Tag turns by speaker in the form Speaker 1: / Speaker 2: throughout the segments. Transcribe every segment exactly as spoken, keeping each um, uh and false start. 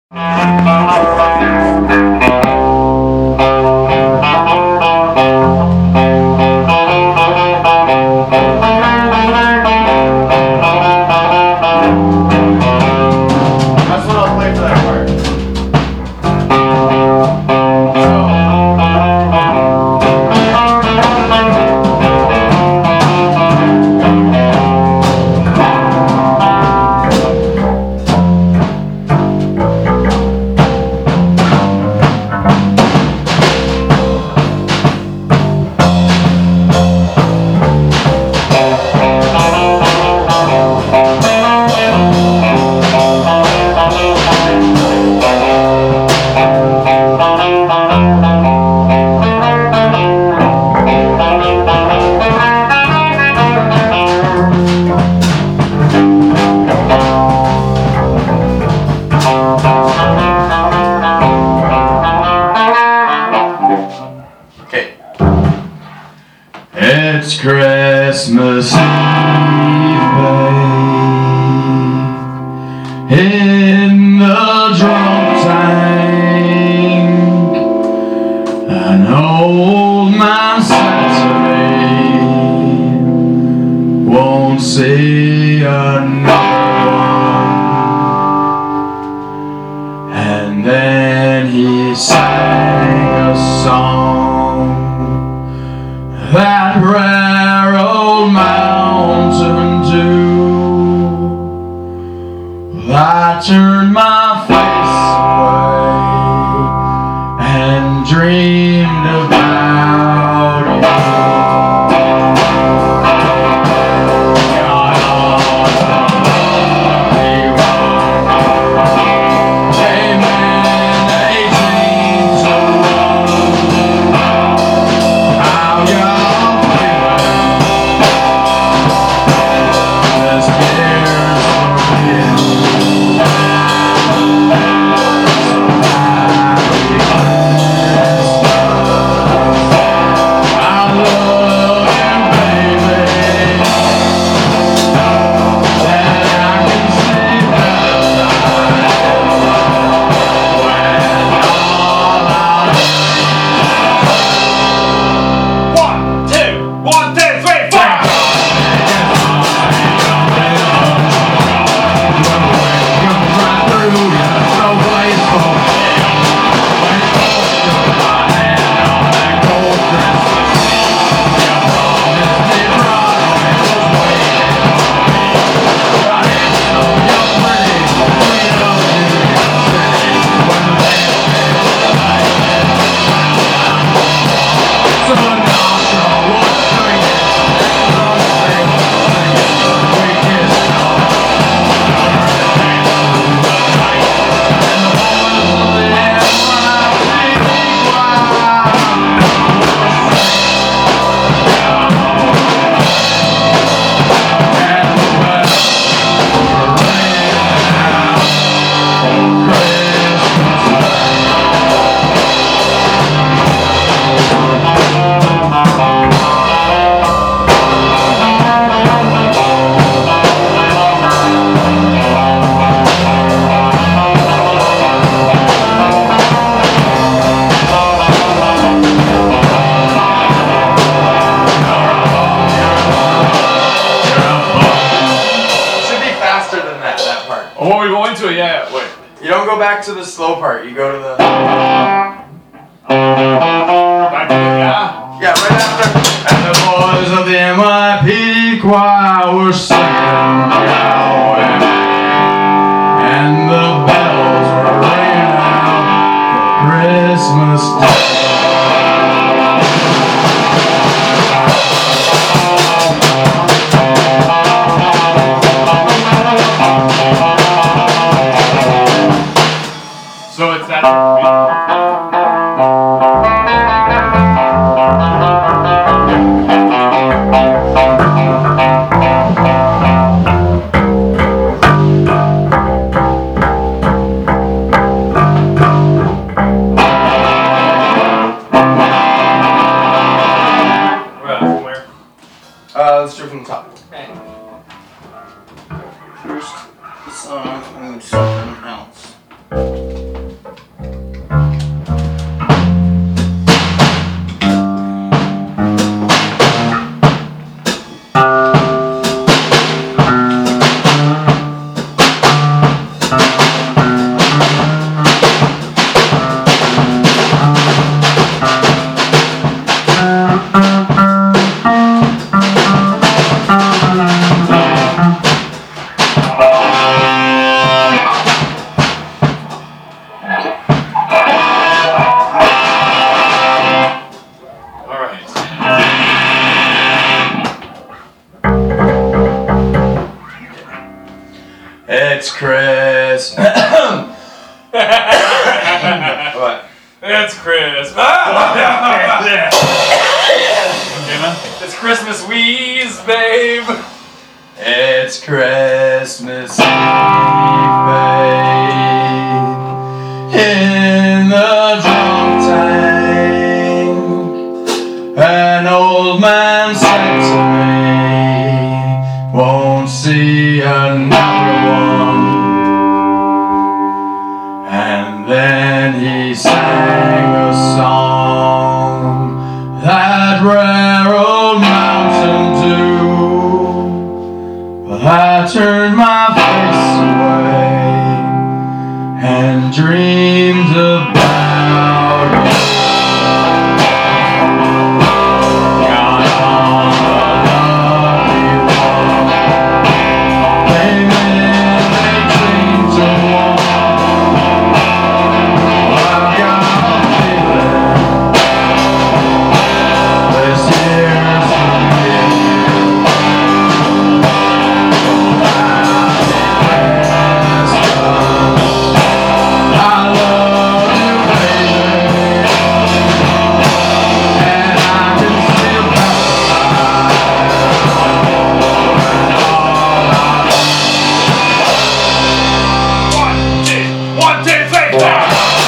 Speaker 1: It's Christmas Eve, babe, in the drunk tank. An old man Saturday won't see another one. And then he sang a song, that rare old Mountain Dew. I turned my face away and dreamed about you. God, came in eighteen oh one. How y'all
Speaker 2: Oh, we go into it, yeah, wait.
Speaker 3: You don't go back to the slow part, you go to the...
Speaker 2: Back to the, yeah?
Speaker 3: Yeah, right after.
Speaker 1: And the boys of the N Y P D choir were singing Yahweh, and the bells were ringing out for Christmas Day.
Speaker 2: So it's that.
Speaker 3: Uh, let's do it from the top.
Speaker 4: Okay.
Speaker 3: First song, and something else.
Speaker 2: It's Chris. Ah! Okay, man.
Speaker 3: It's Christmas wheeze, babe. It's Christmas Eve, babe. In the drunk tank, an old man said to me, won't see another one. And then he sang a song, that rare old Mountain Dew. But I turned my face away and dreamed about you. Got on the lucky one. Baby, they dreamed of one. I've got a feeling this year's the year. I love you, baby, and I can still
Speaker 2: One, two, one, two, three, four.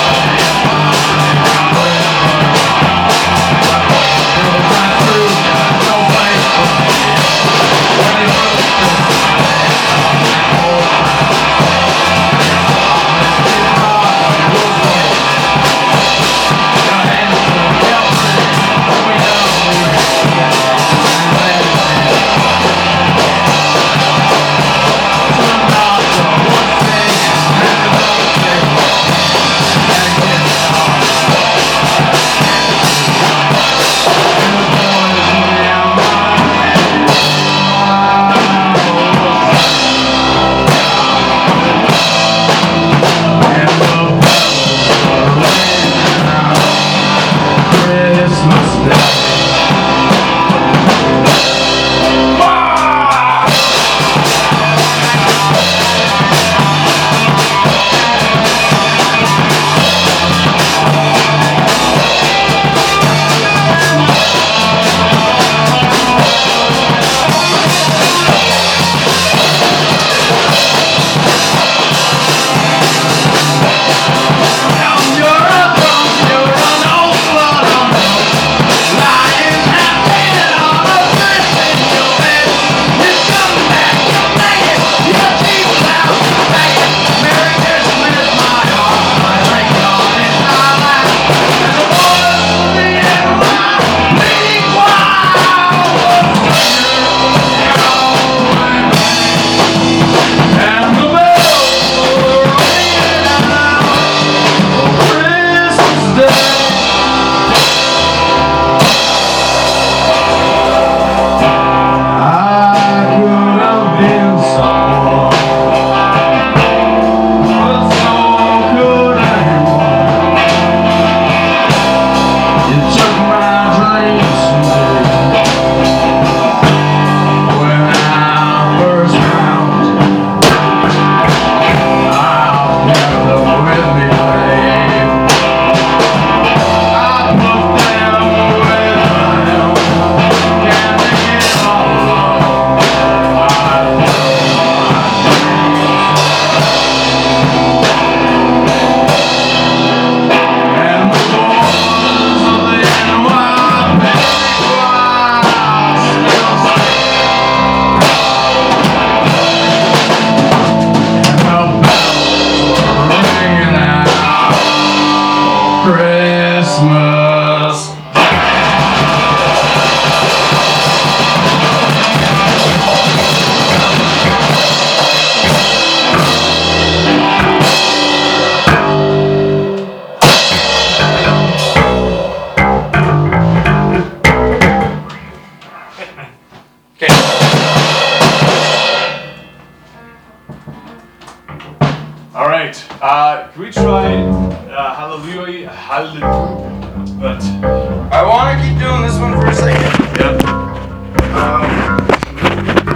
Speaker 1: Christmas Day. Christmas.
Speaker 3: Okay.
Speaker 2: All right. Uh, can we try uh, Hallelujah? Hallelujah. But
Speaker 3: I want to keep doing this one for a second.
Speaker 2: yeah.
Speaker 3: Um,